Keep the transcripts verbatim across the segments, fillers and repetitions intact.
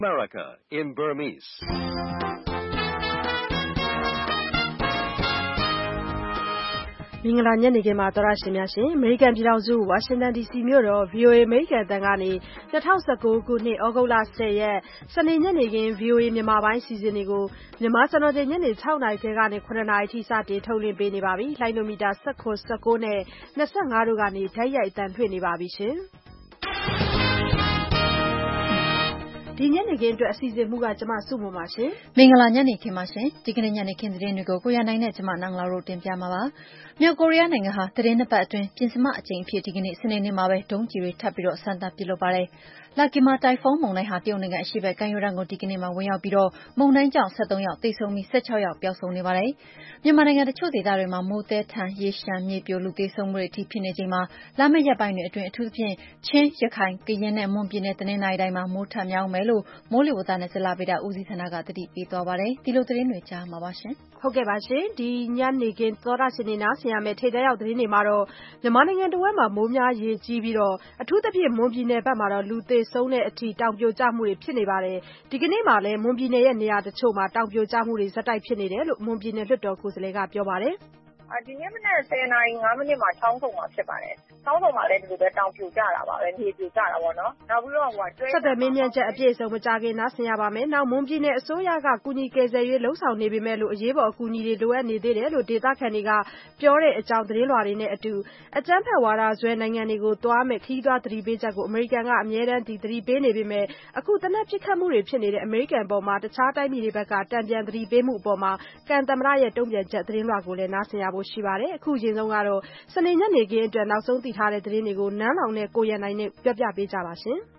America in Burmese. ။မင်္ဂလာညနေခင်းပါသောရရှင်များရှင်အမေရိကန်ပြည်ထောင်စုဝါရှင်တန် ဒီ စီ မြို့တော် ဗွီအိုအေ အမေရိကန်အသံကနေ၂၀၁၉ခုနှစ်ဩဂုတ်လ၁၀ရက်စနေညနေခင်း ဗွီအိုအေမြန်မာပိုင်းအစီအစဉ်တွေကိုမြန်မာစံတော်ချိန်ညနေ၆နာရီကနေ၇နာရီအထိစတင်ထုတ်လွှင့်ပေးနေပါပြီ။လိုင်းနိုမီတာ၁၇ ၁၉နဲ့၂၅တို့ကနေဓာတ်ရိုက်အသံလွှင့်နေပါပြီရှင်။ဒီညနေခင်းအတွက်အစီအစဉ်မှုကကျမစုမပါရှင်မင်္ဂလာညနေခင်းပါရှင်ဒီကနေ့ညနေခင်းသတင်းတွေကိုကိုရနိုင်နဲ့ကျမနန်းလာတို့တင်ပြမှာပါမြောက်ကိုရီးယားနိုင်ငံဟာသတင်းနှစ်ပတ်အတွင်းပြင်စမအကြိမ်အဖြစ်ဒီကနေ့စနေနေ့မှာပဲဒုံးကျည်တွေထပ်ပြီးတော့စမ်းသပ်ပစ်လွှတ်ပါတယ်လာကီမာတိုင်ဖုန်းမုန်တိုင်းဟာတရုတ်နိုင်ငံအရှေ့ဘက်ကမ်းရိုးတန်းကိုဒီကနေ့မှဝင်ရောက်ပြီးတော့မုန်တိုင်းကြောင့်၁၃ယောက်သေဆုံးပြီး၁၆ယောက်ပျောက်ဆုံးနေပါတယ်မြန်မာနိုင်ငံတချို့ဒေသတွေမှာမိုးသည်းထန်ရေရှမ်းမြေပြိုလူသေဆုံးမှုတွေအထိဖြစ်နေချိန်မှာလာမယ့်ရက်ပိုင်းတွေအတွင်းအထူးသဖြင့်ချင်းရခိုင်ကရင်နဲ့မွန်ပြည်နယ်တနင်္သာရီတိုင်းမှာမိုးထပ်များမယ်လို့မိုးလေဝသနဲ့ဇလဗေဒဦးစီးဌာနကသတိပေးသွားပါတယ်ဒီလိုသတင်းတွေကြားမှာပါရှင်ဟုတ်ကဲ့ပါရှင်ဒီညနေခင်းသောရရှင်နေနာဆင်ရမယ့်ထိပ်တန်းရောက်သတင်းတွေမှာတော့မြန်မာနိုင်ငံတဝက်မှာမိုးများရေကြီးပြီးတော့အထူးသဖြင့်မွန်ပြည်နယ်ဘက်မှာတော့လူသေဆုံးတဲ့အထိတောင်ပြိုကျမှုတွေဖြစ်နေပါတယ်ဒီကနေ့မှလည်းမွန်ပြည်နယ်ရဲ့နေရာတချို့မှာတောင်ပြိုကျမှုတွေဇက်တိုက်ဖြစ်နေတယ်လို့မွန်ပြည်နယ်လွှတ်တော်ကိုယ်စားလှယ်ကပြောပါတယ်ဒီနေ့မနက်၁၀နာရီ၅မိနစ်မှာချောင်းဆုံမှာဖြစ်ပါတယ်။ချောင်းဆုံမှာလည်းဒီလိုပဲတောင်ပြိုကျတာပါပဲ။မြေပြိုကျတာပေါ့နော်။နောက်ပြီးတော့ဟိုကဆက်သွယ်မင်းမြန်းချက်အပြည့်အစုံမကြခင်နားဆင်ရပါမယ်။နောက်မွန်ပြည်နယ်အစိုးရကကုညီကယ်ဆယ်ရေးလှုံ့ဆော်နေပေမဲ့လို့အရေးပေါ်အကူအညီတွေလိုအပ်နေသေးတယ်လို့ဒေသခံတွေကပြောတဲ့အကြောင်းသတင်းလွှာတွေနဲ့အတူအကြမ်းဖက်ဝါဒဆွဲနိုင်ငံတွေကိုတွားမဲ့ခီးသွွားသတိပေးချက်ကိုအမေရိကန်ကအမြဲတမ်းဒီသတိပေးနေပေမဲ့အခုတနက်ပစ်ခတ်မှုတွေဖြစ်နေတဲ့အမေရိကန်ပေါ်မှာတခြားတိုင်းပြည်တွေဘက်ကတံပြန်သတိပေးမှုအပေါ်မှာကန်သမ္မတရဲ့တုံ့ပြန်ချက်သတင်းလွှာကိုလည်းနားဆင်ရဖို့ရှိပါတယ်။အခုချိန်ဆုံးကတော့စနေညနေခင်းအတွက်နောက်ဆုံးသိထားတဲ့သတင်းတွေကိုနန်းလောင်နဲ့ကိုရန်နိုင်နဲ့ပြောပြပေးကြပါရှင်။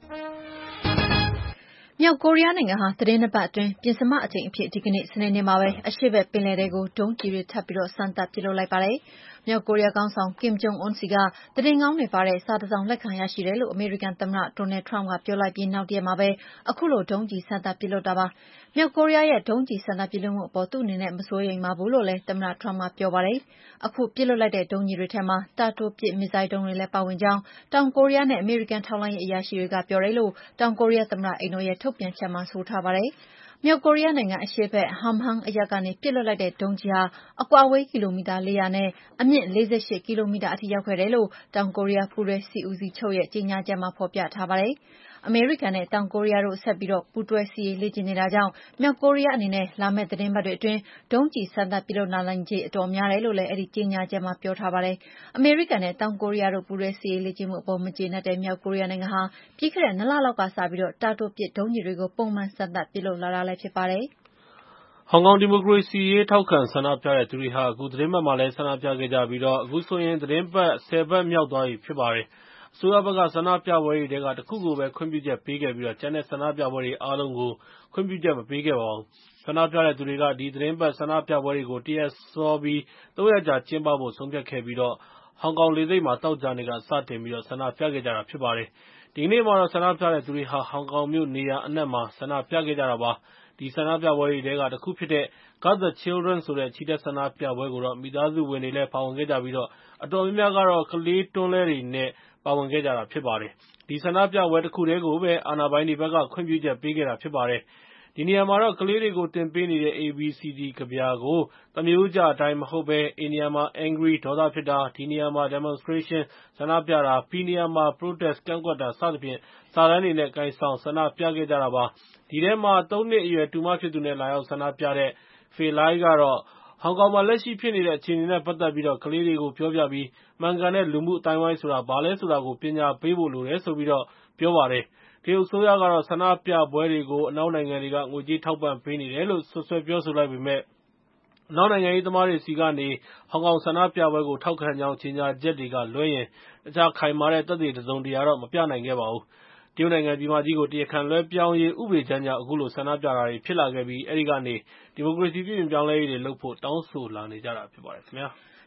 မြောက်ကိုရီးယားနိုင်ငံဟာသတင်းနှစ်ပတ်အတွင်းပြင်စမအကြိမ်အဖြစ်ဒီကနေ့စနေနေ့မှာပဲအရှေ့ဘက်ပင်လယ်ထဲကိုဒုံးကျည်တွေထပ်ပြီးတော့စမ်းသပ်ပစ်လွှတ်လိုက်ပါတယ်။မြောက်ကိုရီးယားခေါင်းဆောင်ကင်ဂျုံအွန်းစီကသတင်းကောင်းတွေပါတဲ့စာတစ်စောင်လက်ခံရရှိတယ်လို့အမေရိကန်သမ္မတဒေါ်နယ်ထရမ့်ကပြောလိုက်ပြီးနောက်တရက်မှာပဲအခုလိုဒုံးကျည်စမ်းသပ်ပစ်လွှတ်တာပါ။မြောက်ကိုရီးယားရဲ့ဒုံးကျည်စမ်းသပ်ပစ်လွှတ်မှုအပေါ်သူ့အနေနဲ့မစိုးရိမ်ပါဘူးလို့လည်းသမ္မတထရမ့်ကပြောပါတယ်။အခုပစ်လွှတ်လိုက်တဲ့ဒုံးကျည်တွေထဲမှာတာတိုပစ်မစ်ဇိုင်းဒုံးတွေလည်းပါဝင်ကြောင်းတောင်ကိုရီးယားနဲ့အမေရိကန်ထောက်လှမ်းရေးအရာရှိတွေကပြောတယ်လို့တောင်ကိုရီးယားသမ္မတအိမ်တော်ရဲ့ထုတ်ပြန်ချက်မှာဆိုထားပါတယ်။မြောက်ကိုရီးယားနိုင်ငံအရှေ့ဘက် Hamhumg အရပ်ကနေပစ်လွှတ်လိုက်တဲ့ဒုံးကျည်ဟာအကွာအဝေးကီလိုမီတာ၄ရာနဲ့အမြင့်၄၈ကီလိုမီတာအထိရောက်ခဲ့တယ်လို့တောင်ကိုရီးယားပူးတွဲစစ်ဦးစီးချုပ်ရဲ့ကြေညာချက်မှာဖော်ပြထားပါတယ်။အမေရိကန်နဲ့တောင်ကိုရီးယားတို့ဆက်ပြီးပူးတွဲစစ်ရေးလေ့ကျင့်နေတာကြောင့်မြောက်ကိုရီးယားအနေနဲ့လာမယ့်သီတင်းပတ်တွေအတွင်းဒုံးကျည်စမ်းသပ်ပစ်လွှတ်လာနိုင်ခြေအတော်များတယ်လို့လည်းအဲဒီကြေညာချက်မှာပြောထားပါတယ်။အမေရိကန်နဲ့တောင်ကိုရီးယားတို့ပူးတွဲစစ်ရေးလေ့ကျင့်မှုအပေါ်မကျေနပ်တဲ့မြောက်ကိုရီးယားနိုင်ငံဟာပြီးခဲ့တဲ့နှစ်လလောက်ကစပြီးတာတိုပစ်ဒုံးကျည်တွေကိုပုံမှန်စမ်းသပ်ပစ်လွှတ်လာတာလည်းဖြစ်ပါတယ်။ဟောင်ကောင်ဒီမိုကရေစီရေးထောက်ခံဆန္ဒပြတဲ့သူတွေဟာအခုသတင်းပတ်မှာလည်းဆန္ဒပြခဲ့ကြပြီးတော့အခုဆိုရင်သတင်းပတ်ဆယ်ပတ်မြောက်သွားပြီဖြစ်ပါတယ်။အစိုးရဘက်ကဆန္ဒပြပွဲတွေထဲကတစ်ခုကိုပဲခွင့်ပြုချက်ပေးခဲ့ပြီးတော့ကျန်တဲ့ဆန္ဒပြပွဲတွေအားလုံးကိုခွင့်ပြုချက်မပေးခဲ့ပါဘူး။ဆန္ဒပြတဲ့သူတွေကဒီသတင်းပတ်ဆန္ဒပြပွဲတွေကိုတရက်စောပြီးသုံးရက်ကြာကျင်းပဖို့ဆုံးဖြတ်ခဲ့ပြီးတော့ဟောင်ကောင်လေဆိပ်မှာတောက်ကြနေကစတင်ပြီးတော့ဆန္ဒပြခဲ့ကြတာဖြစ်ပါတယ်။ဒီကနေ့မှာတော့ဆန္ဒပြတဲ့သူတွေဟာဟောင်ကောင်မြို့နေရာအနှံ့မှာဆန္ဒပြခဲ့ကြတာပါ။ဒီဆန္ဒပြပွဲတွေထဲကတစ်ခုဖြစ်တဲ့ Got the Children ဆိုတဲ့ချီတက်ဆန္ဒပြပွဲကိုတော့မိသားစုဝင်တွေလည်းပါဝင်ခဲ့ကြပြီးတော့အတော်များများကတော့ကလေးတွန်းလှည်းတွေနဲ့ပါဝင်ခဲ့ကြတာဖြစ်ပါတယ်။ဒီဆန္ဒပြပွဲတစ်ခုတည်းကိုပဲအာဏာပိုင်တွေဘက်ကခွင့်ပြုချက်ပေးခဲ့တာဖြစ်ပါတယ်။ဒီနေရာမှာတော့ကလေးတွေကိုတင်ပေးနေတဲ့ A B C D ကဗျာကိုသမားရိုးကျအတိုင်းမဟုတ်ဘဲ A နေရာမှာ Angry ဒေါသဖြစ်တာ၊ D နေရာမှာ Demonstration ဆန္ဒပြတာ၊ P နေရာမှာ Protest ကန့်ကွက်တာစသဖြင့်စာတန်းတွေနဲ့ကိုင်ဆောင်ဆန္ဒပြခဲ့ကြတာပါ။ဒီထဲမှာသုံးနှစ်အရွယ်တူမဖြစ်သူနဲ့လာရောက်ဆန္ဒပြတဲ့ Faye Lai ကတော့ဟောင်ကောင်မှာလက်ရှိဖြစ်နေတဲ့အခြေအနေနဲ့ပတ်သက်ပြီးတော့ကလေးတွေကိုပြောပြပြီးမှန်ကန်တဲ့လူမှုအသိုင်းအဝိုင်းဆိုတာဘာလဲဆိုတာကိုပညာပေးဖို့လိုတယ်ဆိုပြီးတော့ပြောပါတယ်။တရုတ်အစိုးရကတော့ဆန္ဒပြပွဲတွေကိုအနောက်နိုင်ငံတွေကငွေကြေးထောက်ပံ့ပေးနေတယ်လို့ဆွဆွဲပြောဆိုလိုက်ပေမဲ့အနောက်နိုင်ငံရေးသမားတွေစီကနေဟောင်ကောင်ဆန္ဒပြပွဲကိုထောက်ခံကြောင်းကြေညာချက်တွေကလွှဲရင်တခြားခိုင်မာတဲ့သက်သေတစုံတရာတော့မပြနိုင်ခဲ့ပါဘူး။တရုတ်နိုင်ငံပြည်မကြီးကိုတရားခံလွှဲပြောင်းရေးဥပဒေကြမ်းကြောင့်အခုလိုဆန္ဒပြတာတွေဖြစ်လာခဲ့ပြီးအဲဒီကနေဒီမိုကရေစီပြုပြင်ပြောင်းလဲရေးတွေလုပ်ဖို့တောင်းဆိုလာနေကြတာဖြစ်ပါတယ်ခင်ဗျာ။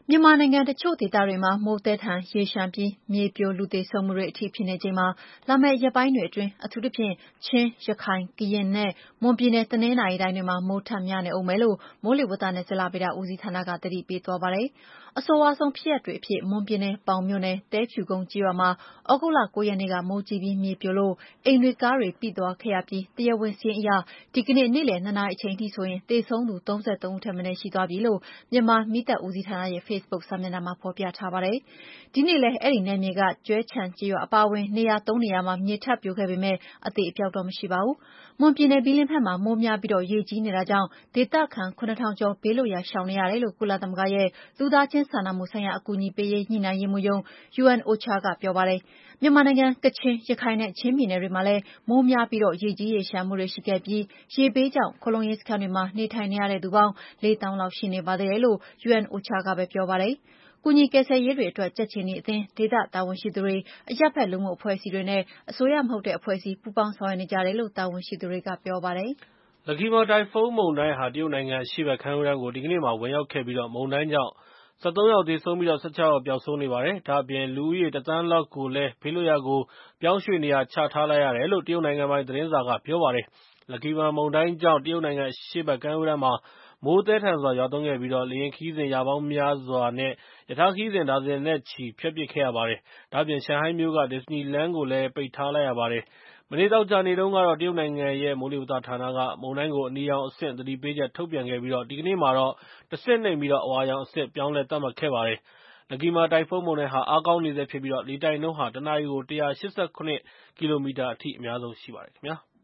မြန်မာနိုင်ငံတချို့ဒေသတွေမှာမိုးသည်းထန်ရေလျှံပြီးမြေပြိုလူသေဆုံးမှုတွေအထိဖြစ်နေချိန်မှာလာမယ့်ရက်ပိုင်းတွေအတွင်းအထူးသဖြင့်ချင်း၊ရခိုင်၊ကရင်နဲ့မွန်ပြည်နယ်တနင်္သာရီတိုင်းတွေမှာမိုးထပ်များနေဦးမယ်လို့မိုးလေဝသနဲ့ဇလဗေဒဦးစီးဌာနကသတိပေးသွားပါတယ်။အဆိုးဝါးဆုံးဖြစ်ရပ်တွေအဖြစ်မွန်ပြည်နယ်ပေါင်မြို့နယ်သဲဖြူကုန်းကျေးရွာမှာသြဂုတ်လ၉ရက်နေ့ကမိုးကြီးပြီးမြေပြိုလို့အိမ်တွေကားတွေပိသွားခဲ့ရပြီးတရားဝင်စာရင်းအရဒီကနေ့နေ့လည်နှစ်နာရီအချိန်ထိဆိုရင်သေဆုံးသူ၃၃ဦးထက်မနည်းရှိသွားပြီလို့မြန်မာမီးသတ်ဦးစီးဌာနရဲ့ဖေ့စ်ဘုတ်စာမျက်နှာမှာဖော်ပြထားပါတယ်။ဒီနေ့လည်းအဲဒီနယ်မြေကကျွဲခြံကျေးရွာအပါအဝင်နေရာသုံးနေရာမှာမြေထပ်ပြိုခဲ့ပေမဲ့အသေအပျောက်တော့မရှိပါဘူး။မွန်ပြည်နယ်ဘီလင်းဘက်မှာမိုးများပြီးရေကြီးနေတာကြောင့်ဒေသခံခုနှစ်ထောင်ကျော်ဘေးလွတ်ရာရှောင်နေရတယ်လို့ကုလသမဂ္ဂရဲ့လူသားချင်းစာနာမှုဆိုင်ရာအကူအညီပေးရေးညှိနှိုင်းရေးမှူးရုံး ယူအန်အိုချာ ကပြောပါတယ်။မြန်မာနိုင်ငံကချင်၊ရခိုင်နဲ့ချင်းပြည်နယ်တွေမှာလည်းမိုးများပြီးရေကြီးရေလျှံမှုတွေရှိခဲ့ပြီးရေဘေးကြောင့်ခိုလှုံရေးစခန်းတွေမှာနေထိုင်နေရတဲ့သူပေါင်းလေးသောင်းလောက်ရှိနေပါသေးတယ်လို့ ယူအန်အိုချာ ကပဲပြောပါတယ်။ကူညီကယ်ဆယ်ရေးတွေအတွက်ကြက်ခြေနီအသင်း၊ဒေသတာဝန်ရှိသူတွေ၊အရပ်ဘက်လူမှုအဖွဲ့အစည်းတွေနဲ့အစိုးရမဟုတ်တဲ့အဖွဲ့အစည်းပူးပေါင်းဆောင်ရွက်နေကြတယ်လို့တာဝန်ရှိသူတွေကပြောပါတယ်။ လက်ခီမာတိုင်ဖုန်းမုန်တိုင်းဟာတရုတ်နိုင်ငံအရှေ့ဘက်ကမ်းရိုးတန်းကိုဒီကနေ့မှာဝင်ရောက်ခဲ့ပြီးမုန်တိုင်းကြောင့်၁၃ယောက်သေဆုံးပြီး၁၆ယောက်ပျောက်ဆုံးနေပါတယ်။ဒါ့အပြင်လူဦးရေတစ်သန်းလောက်ကိုလည်းဘေးလွတ်ရာကိုပြောင်းရွှေ့နေရာချထားလိုက်ရတယ်လို့တရုတ်နိုင်ငံပိုင်သတင်းစာကပြောပါတယ်။လက်ခီမာမုန်တိုင်းကြောင့်တရုတ်နိုင်ငံအရှေ့ဘက်ကမ်းရိုးတန်းမှာမိုးသည်းထန်စွာရွာသွန်းခဲ့ပြီးလေယာဉ်ခရီးစဉ်ရာပေါင်းများစွာနဲ့ရထားခရီးစဉ်ဒါဇင်နဲ့ချီဖျက်ပစ်ခဲ့ရပါတယ်။ဒါ့အပြင်ရှန်ဟိုင်းမြို့ကဒစ္စနီလမ်းကိုလည်းပိတ်ထားလိုက်ရပါတယ်။မနေ့သောကြာနေ့တုန်းကတော့တရုတ်နိုင်ငံရဲ့မိုးလေဝသဌာနကမုန်တိုင်းကိုအနီရောင်အဆင့်သတိပေးချက်ထုတ်ပြန်ခဲ့ပြီးဒီကနေ့မှာတော့တဆင့်နိမ့်ပြီးအဝါရောင်အဆင့်ပြောင်းလဲသတ်မှတ်ခဲ့ပါတယ်။လက်ခီမာတိုင်ဖုန်းမုန်တိုင်းဟာအားကောင်းနေဆဲဖြစ်ပြီးလေတိုက်နှုန်းဟာတနာရီကို၁၈၇ကီလိုမီတာအထိအများဆုံးရှိပါတယ်ခင်ဗျာ။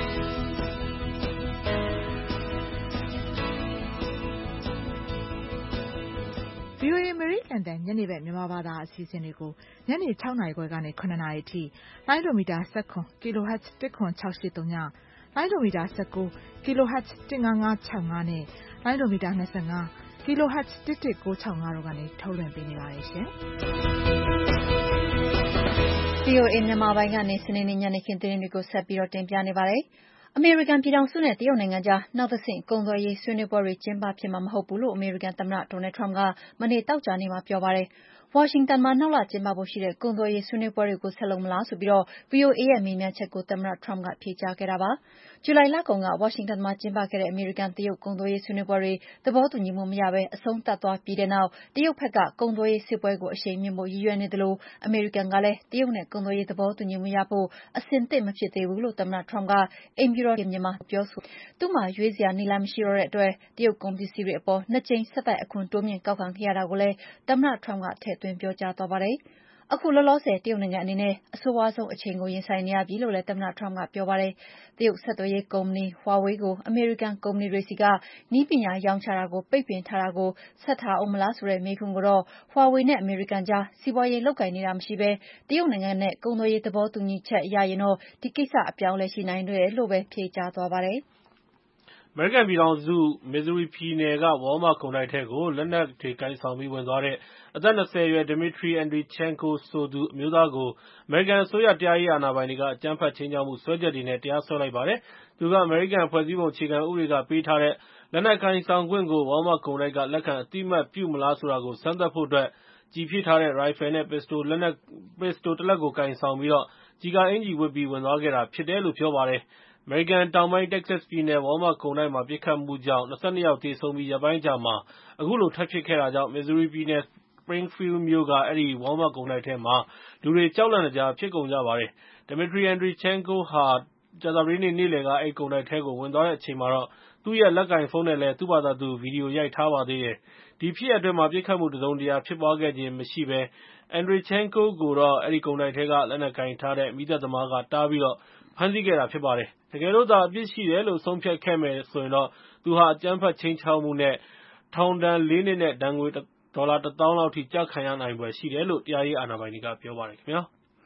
ဗွီအိုအေအမေရိကန်အသံညနေဘက်မြန်မာဘာသာအစီအစဉ်တွေကိုညနေ၆နာရီခွဲကနေ၇နာရီအထိလိုင်းဒိုမီတာ၁၇ kHz ၁၇၆၈၃ညလိုင်းဒိုမီတာ၁၉ kHz ၁၅၅၆၅နဲ့လိုင်းဒိုမီတာ၂၅ kHz ၁၁၉၆၅တို့ကနေထုတ်လွှင့်ပေးနေပါတယ်ရှင်။ဗွီအိုအေမြန်မာပိုင်းကနေစနေနေ့ညနေခင်းသတင်းတွေကိုဆက်ပြီးတင်ပြနေပါတယ်။အမေရိကန်ပြည်ထောင်စုနဲ့တရုတ်နိုင်ငံကြားနောက်တဆင့်ကုန်သွယ်ရေးဆွေးနွေးပွဲတွေကျင်းပဖြစ်မှာမဟုတ်ဘူးလို့အမေရိကန်သမ္မတ Donald Trump ကမနေ့သောကြာနေ့မှာပြောပါတယ်။ဝါရှင်တန်မှာနောက်လကျင်းပဖို့ရှိတဲ့ကုန်သွယ်ရေးဆွေးနွေးပွဲတွေကိုဆက်လုပ်မလားဆိုပြီး ဗွီအိုအေရဲ့မေးမြန်းချက်ကိုသမ္မတ Trump ကဖြေကြားခဲ့တာပါ။ဇူလိုင်လကုန်ကဝါရှင်တန်မှာကျင်းပခဲ့တဲ့အမေရိကန်-တရုတ်ကုန်သွယ်ရေးဆွေးနွေးပွဲတွေသဘောတူညီမှုမရဘဲအဆုံးသတ်သွားပြီးတဲ့နောက်တရုတ်ဘက်ကကုန်သွယ်ရေးစစ်ပွဲကိုအရှိန်မြှင့်ဖို့ရည်ရွယ်နေသလိုအမေရိကန်ကလည်းတရုတ်နဲ့ကုန်သွယ်ရေးသဘောတူညီမှုရဖို့အဆင်သင့်မဖြစ်သေးဘူးလို့သမ္မတ Trump ကအိမ်ဖြူတော်ရင်ပြင်မှာပြောဆိုသူ့မှာရွေးစရာနည်းလမ်းမရှိတော့တဲ့အတွက်တရုတ်ကုန်ပစ္စည်းတွေအပေါ်နှစ်ကြိမ်ဆက်တိုက်အခွန်တိုးမြှင့်ကောက်ခံခဲ့ရတာကိုလည်းသမ္မတ Trump ကထည့်သွင်းပြောကြားသွားပါတယ်။အခုလောလောဆယ်တရုတ်နိုင်ငံအနေနဲ့အဆိုးဝါးဆုံးအချိန်ကိုရင်ဆိုင်နေရပြီလို့လည်းသမ္မတ Trump ကပြောပါတယ်။တရုတ်ဆက်သွယ်ရေးကုမ္ပဏီ Huawei ကိုအမေရိကန်ကုမ္ပဏီတွေဆီကနည်းပညာရောင်းချတာကိုပိတ်ပင်ထားတာကိုဆက်ထားဦးမလားဆိုတဲ့မေးခွန်းကိုတော့ Huawei နဲ့အမေရိကန်ကြားစီးပွားရေးလုပ်ကိုင်နေတာမရှိဘဲတရုတ်နိုင်ငံနဲ့ကုန်သွယ်ရေးသဘောတူညီချက်ရရင်တော့ဒီကိစ္စအပြောင်းအလဲရှိနိုင်တယ်လို့ပဲဖြေကြားသွားပါတယ်။အမေရိကန်ပြည်ထောင်စုမစ်ဇူရီပြည်နယ်က Walmart ကုန်တိုက်ထဲကိုလက်နက်တွေကိုင်ဆောင်ပြီးဝင်သွားတဲ့အသက်၂၀အရွယ် Dmitry Andreychenko ဆိုသူအမျိုးသားကိုအမေရိကန်အစိုးရတရားရေးအာဏာပိုင်တွေကအကြမ်းဖက်ခြိမ်းခြောက်မှုစွဲချက်တွေနဲ့တရားစွဲလိုက်ပါတယ်။သူကအမေရိကန်ဖွဲ့စည်းပုံအခြေခံဥပဒေကပေးထားတဲ့လက်နက်ကိုင်ဆောင်ခွင့်ကို Walmart ကုန်တိုက်ကလက်ခံအသိအမှတ်ပြုမလားဆိုတာကိုစမ်းသပ်ဖို့အတွက်ကျည်ဖြည့်ထားတဲ့ရိုင်ဖယ်နဲ့ပစ္စတိုတလက်ကိုကိုင်ဆောင်ပြီးကျည်ကာအင်္ကျီဝတ်ပြီးဝင်သွားခဲ့တာဖြစ်တယ်လို့ပြောပါတယ်။ အမေရိကန်တောင်ပိုင်း Texas ပြည်နယ် Walmart ကုန်တိုက်မှာပစ်ခတ်မှုကြောင့်၂၂ယောက်သေဆုံးပြီးရက်ပိုင်းအကြာမှာအခုလိုထပ်ဖြစ်ခဲ့တာကြောင့် မစ်ဇူရီပြည်နယ် Springfield မြို့က အဲဒီ Walmart ကုန်တိုက်ထဲမှာလူတွေကြောက်လန့်တကြားဖြစ်ကုန်ကြပါတယ်။ Dmitry Andreychenko ဟာ ကြာသပတေးနေ့ နေ့လည်က အဲဒီကုန်တိုက်ထဲကိုဝင်သွားတဲ့အချိန်မှာသူ့ရဲ့လက်ကိုင်ဖုန်းနဲ့လည်းသူ့ဘာသာသူဗီဒီယိုရိုက်ထားပါသေးတယ်။ ဒီဖြစ်ရပ်အတွင်းပစ်ခတ်မှုတစုံတရာဖြစ်ပွားခဲ့ခြင်းမရှိဘဲAndreychenko ကိုတော့အဲဒီကုန်တိုက်ထဲကလက်နက်ကိုင်ထားတဲ့မီးသတ်သမားကတားပြီးဖမ်းဆီးခဲ့တာဖြစ်ပါတယ်။ တကယ်လို့သာအပြစ်ရှိတယ်လို့ဆုံးဖြတ်ခဲ့မယ်ဆိုရင်သူဟာအကြမ်းဖက်ခြိမ်းခြောက်မှုနဲ့ထောင်ဒဏ်လေးနှစ်နဲ့ ဒဏ်ငွေဒေါ်လာတစ်သောင်းလောက်ထိကျခံရနိုင်ဖွယ်ရှိတယ်လို့တရားရေးအာဏာပိုင်တွေကပြောပါတယ်ခင်ဗျာ။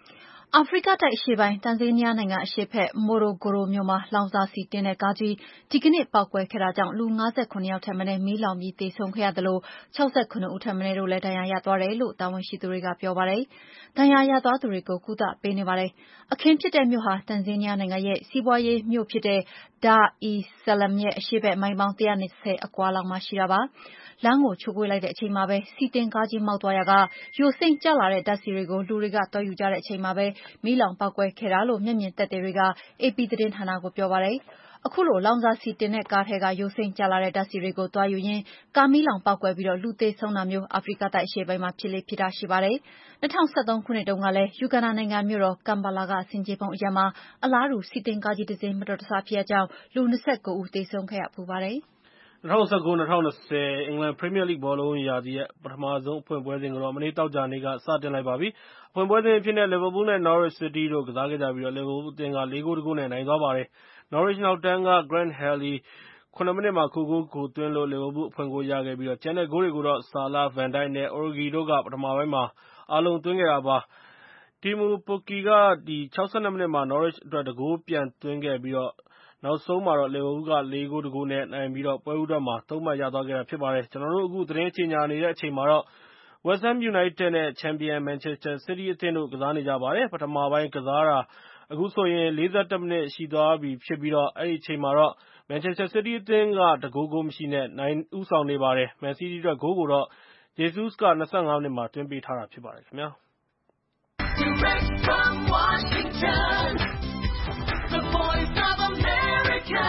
အာဖရိကတိုက်အရှေ့ပိုင်းတန်ဇေးနီးယားနိုင်ငံအရှေ့ဘက်မိုရိုဂိုရိုမြို့မှာလောင်စာဆီတင်တဲ့ကားကြီးဒီကနေ့ပေါက်ကွဲခဲ့တာကြောင့်လူ၅၇ယောက်ထက်မနည်းမီးလောင်ပြီးသေဆုံးခဲ့ရသလို၆၇ဦးထက်မနည်းတို့လည်းဒဏ်ရာရသွားတယ်လို့တာဝန်ရှိသူတွေကပြောပါတယ်။ဒဏ်ရာရသွားသူတွေကိုကုသပေးနေပါတယ်။အခင်းဖြစ်တဲ့မြို့ဟာတန်ဇေးနီးယားနိုင်ငံရဲ့စီးပွားရေးမြို့ဖြစ်တဲ့ Dar es Salaam ရဲ့အရှေ့ဘက်မိုင်ပေါင်း၁၂၀အကွာလောက်မှာရှိတာပါ။လမ်းကိုချိုးခွေ့လိုက်တဲ့အချိန်မှာပဲဆီတင်ကားကြီးမောက်သွားရာကယိုစိမ့်ကျလာတဲ့ဓာတ်ဆီတွေကိုလူတွေကသွားယူကြတဲ့အချိန်မှာပဲမီးလောင်ပေါက်ကွဲခဲ့တာလို့မျက်မြင်သက်သေတွေက အေပီ သတင်းဌာနကိုပြောပါတယ်။အခုလိုလောင်စာဆီတင်တဲ့ကားထဲကယိုစိမ့်ကျလာတဲ့ဓာတ်ဆီတွေကိုသွားယူရင်းကားမီးလောင်ပေါက်ကွဲပြီးလူသေဆုံးတာမျိုးအာဖရိကတိုက်အရှေ့ပိုင်းမှာဖြစ်လေ့ဖြစ်ထရှိပါတယ်။၂၀၁၃ခုနှစ်တုန်းကလည်းယူဂန္ဒာနိုင်ငံမြို့တော်ကမ်ပါလာကဆင်ခြေဖုံးအရပ်မှာအလားတူဆီတင်ကားကြီးတစ်စင်းမတော်တဆဖြစ်ရပ်ကြောင့်လူ၂၉ဦးသေဆုံးခဲ့ရဖူးပါတယ်။၂၀၁၉-၂၀၂၀ အင်္ဂလန်ပရီးမီယာလိဘောလုံးရာသီရဲ့ပထမဆုံးအဖွင့်ပွဲစဉ်ကိုတော့မနေ့သောကြာနေ့ကစတင်လိုက်ပါပြီ။အဖွင့်ပွဲစဉ်အဖြစ်နဲ့လီဗာပူးနဲ့ Norwich City တို့ကစားခဲ့ကြပြီးလီဗာပူးအသင်းကလေးဂိုးတစ်ဂိုးနဲ့နိုင်သွားပါတယ်။ Norwich နောက်တန်းက Grant Haley ခုနစ်မိနစ်မှာခိုဂိုးကိုသွင်းလို့လီဗာပူးအဖွင့်ဂိုးရခဲ့ပြီးကျန်တဲ့ဂိုးတွေကိုတော့ Salah, Van Dijk နဲ့ Origi တို့ကပထမပိုင်းမှာအားလုံးသွင်းခဲ့တာပါ။ Teemu Pukki က ၆၂ မိနစ်မှာ Norwich အတွက် တစ်ဂိုးပြန်သွင်းခဲ့ပြီးနောက်ဆုံးမှာလီဗာပူးကလေးဂိုးတစ်ဂိုးနဲ့နိုင်ပြီးပွဲဦးထွက်မှာ သုံးမှတ်ရသွားခဲ့တာဖြစ်ပါတယ်။ ကျနော်တို့အခုသတင်းကြေညာနေတဲ့အချိန်မှာတော့ West Ham United နဲ့ ချန်ပီယံ Manchester City အသင်းတို့ကစားနေကြပါတယ်။ ပထမပိုင်းကစားတာအခုဆိုရင် ၄၁ မိနစ်ရှိသွားပြီဖြစ်ပြီးအဲဒီအချိန်မှာတော့ Manchester City အသင်းက တစ်ဂိုး ဂိုးမရှိနဲ့နိုင်ဦးဆောင်နေပါတယ်။ Man City အတွက်ဂိုးကိုတော့ Jesus က ၂၅ မိနစ်မှာသွင်းပေးထားတာဖြစ်ပါတယ်ခင်ဗျာ။ Direct from Washington, the voice of America,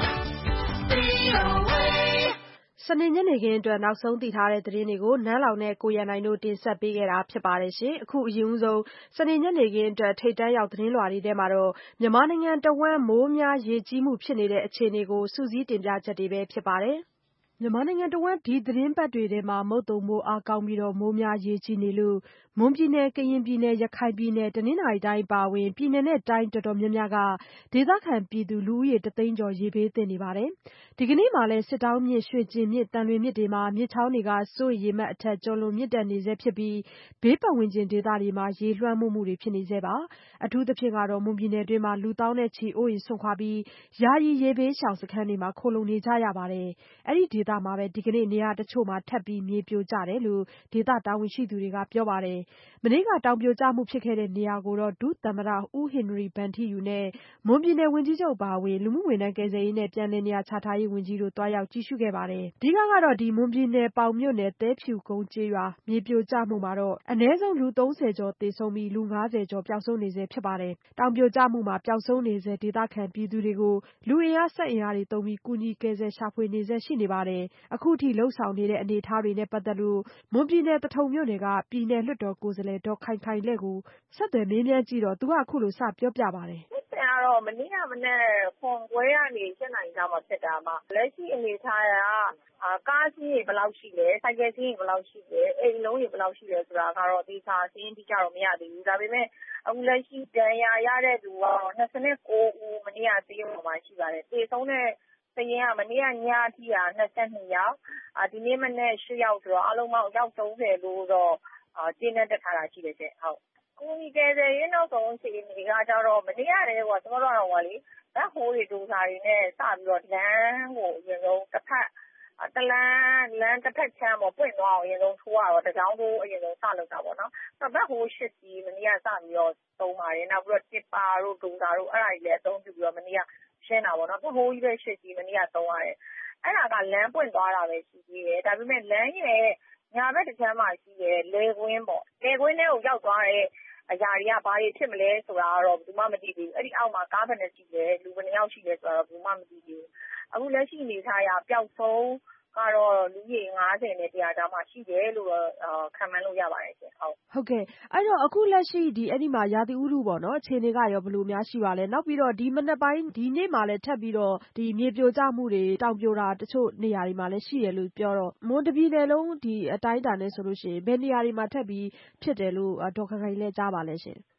စနေညနေခင်းအတွက်နောက်ဆုံးသိထားတဲ့သတင်းတွေကိုနန်းလောင်နဲ့ကိုရန်နိုင်တို့တင်ဆက်ပေးခဲ့တာဖြစ်ပါတယ်။အခုအရင်ဆုံးစနေညနေခင်းအတွက်ထိပ်တန်းရောက်သတင်းလွှာတွေထဲမှာတော့မြန်မာနိုင်ငံတဝန်းမိုးများရေကြီးမှုဖြစ်နေတဲ့အခြေအနေကိုစုစည်းတင်ပြချက်တွေပဲဖြစ်ပါတယ်။ မြန်မာနိုင်ငံတဝန်းဒီသီတင်းပတ်တွေထဲမုတ်သုံမိုးအားကောင်းပြီးမိုးများရေကြီးနေလို့မွန်ပြည်နယ်၊ကရင်ပြည်နယ်၊ရခိုင်ပြည်နယ်၊တနင်္သာရီတိုင်းအပါအဝင်ပြည်နယ်နဲ့တိုင်းတော်တော်များများကဒေသခံပြည်သူလူဦးရေတစ်သိန်းကျော်ရေဘေးသင့်နေပါတယ်။ဒီကနေ့မှာလည်းစစ်တောင်းမြစ်၊ရွှေကျင်မြစ်၊သံလွင်မြစ်တွေမှာမြစ်ချောင်းတွေကစိုးရိမ်ရေမှတ်အထက်ကျော်လွန်မြင့်တက်နေဆဲဖြစ်ပြီးဘေးပတ်ဝန်းကျင်ဒေသတွေမှာရေလွှမ်းမိုးမှုတွေဖြစ်နေဆဲပါ။အထူးသဖြင့်မွန်ပြည်နယ်တွင်းလူသောင်းချီအိုးအိမ်စွန့်ခွာပြီးယာယီရေဘေးရှောင်စခန်းတွေမှာခိုလှုံနေကြရပါတယ်။အဲဒီဒေသမှာပဲဒီကနေ့နေရာတချို့မှာထပ်ပြီးမြေပြိုကျတယ်လို့ဒေသတာဝန်ရှိသူတွေကပြောပါတယ်။မနေ့ကတောင်ပြိုကျမှုဖြစ်ခဲ့တဲ့နေရာကိုတော့ဒုသမ္မတဦးဟင်နရီဗန်ထီးယူနဲ့မွန်ပြည်နယ်ဝန်ကြီးချုပ်အပါအဝင်လူမှုဝန်ထမ်းကယ်ဆယ်ရေးနဲ့ပြန်လည်နေရာချထားရေးဝန်ကြီးတို့သွားရောက်ကြည့်ရှုခဲ့ပါတယ်။အဓိကတော့မွန်ပြည်နယ်ပေါင်မြို့နယ်သဲဖြူကုန်းကျေးရွာမြေပြိုကျမှုမှာအနည်းဆုံးလူသုံးဆယ်ကျော်သေဆုံးပြီးလူငါးဆယ်ကျော်ပျောက်ဆုံးနေဆဲဖြစ်ပါတယ်။တောင်ပြိုကျမှုမှာပျောက်ဆုံးနေဆဲဒေသခံပြည်သူတွေကိုလူအင်အားစက်အင်အားတွေသုံးပြီးကူညီကယ်ဆယ်ရှာဖွေနေဆဲရှိနေပါတယ်။အခုထိလုပ်ဆောင်နေတဲ့အနေအထားတွေနဲ့ပတ်သက်လို့မွန်ပြည်နယ်သထုံမြို့နယ်ကပြည်နယ်လွှတ်တော်ကိုယ်စားလှယ်ဒေါ်ခိုင်ခိုင်လဲ့ကိုဆက်သွယ်မေးမြန်းကြည့်တော့သူကအခုလိုစပြောပြပါတယ်။ဖြစ်စဉ်ကတော့မနေ့ကမနက်ခွန်ခွဲကနေရှစ်နာရီလောက်မှာဖြစ်တာပါ။လက်ရှိအနေအထားကကားစီးရေဘယ်လောက်ရှိလဲဆိုင်ကယ်စီးရေဘယ်လောက်ရှိလဲအိမ်လုံးရေဘယ်လောက်ရှိလဲဆိုတာကတော့အသေးချာစာရင်းတိကျတော့မရသေးဘူး။ဒါပေမဲ့အခုလက်ရှိဒဏ်ရာရတဲ့သူကတော့၂၉ဦးမနေ့ကဆေးရုံမှာရှိပါတယ်။သေဆုံးတဲ့စာရင်းကမနေ့ကညအထိက၂၂ယောက်ဒီနေ့မနက်၈ယောက်ဆိုတော့အားလုံးပေါင်းအယောက်သုံးဆယ်လို့တော့ကြေးနန်းတက်ထားတာရှိတယ်ရှင့်။ဟုတ်ကူညီကယ်ဆယ်ရေးနောက်ဆုံးအခြေအနေကကြတော့မနေ့ကတည်းကကျွန်တော်တို့ကတော့လေဘက်ဟိုးတွေဒိုဇာတွေနဲ့စပြီးတော့လမ်းကိုအရင်ဆုံးတစ်ဖက်တလန်းလမ်းတစ်ဖက်ချမ်းပေါ့ပွင့်သွားအောင်အရင်ဆုံးထိုးရတော့တကြောင်ထိုးအရင်ဆုံးစလုပ်တာပေါ့နော်။ဘက်ဟိုးရှစ်စီးမနေ့ကစပြီးတော့သုံးပါတယ်။နောက်ပြီးတော့တစ်ပါတို့ဒိုဇာတို့အဲ့ဒါတွေလည်းအသုံးပြုပြီးတော့မနေ့ကရှင်းတာပေါ့နော်။ဘက်ဟိုးကြီးပဲရှစ်စီးမနေ့ကသုံးရတယ်။အဲ့ဒါကလမ်းပွင့်သွားတာပဲရှိသေးတယ်။ဒါပေမဲ့လမ်းရဲ့ညာဘက်တစ်ချမ်းမှာရှိတဲ့လယ်ကွင်းပေါ့လယ်ကွင်းထဲကိုရောက်သွားတဲ့အရာတွေကဘာတွေဖြစ်မလဲဆိုတာကတော့ဘယ်သူမှမသိသေးဘူး။အဲ့ဒီအောက်မှာကားဘယ်နှစီးလဲလူဘယ်နှယောက်ရှိလဲဆိုတာတော့ဘယ်သူမှမသိသေးဘူး။အခုလက်ရှိအနေအထားအရပျောက်ဆုံးကတော့လူကြီးငါးဆယ်နဲ့တစ်ရာကြားမှာရှိတယ်လို့တော့ခန့်မှန်းလို့ရပါတယ်ရှင်။ဟုတ်ဟုတ်ကဲ့အဲ့တော့အခုလက်ရှိဒီအဲ့ဒီမှာရာသီဥတုပေါ့နော်အခြေအနေကရောဘယ်လိုများရှိပါလဲနောက်ပြီးတော့ဒီမနက်ပိုင်းဒီနေ့မှာလည်းထပ်ပြီးတော့ဒီမြေပြိုကျမှုတွေတောင်ပြိုတာတချို့နေရာတွေမှာလည်းရှိတယ်လို့ပြောတော့မွန်တပြည်နယ်လုံးဒီအတိုင်းအတာနဲ့ဆိုလို့ရှိရင်ဘယ်နေရာတွေမှာထပ်ပြီးဖြစ်တယ်လို့ဒေါ်ခိုင်ခိုင်လဲကြားပါလဲရှင်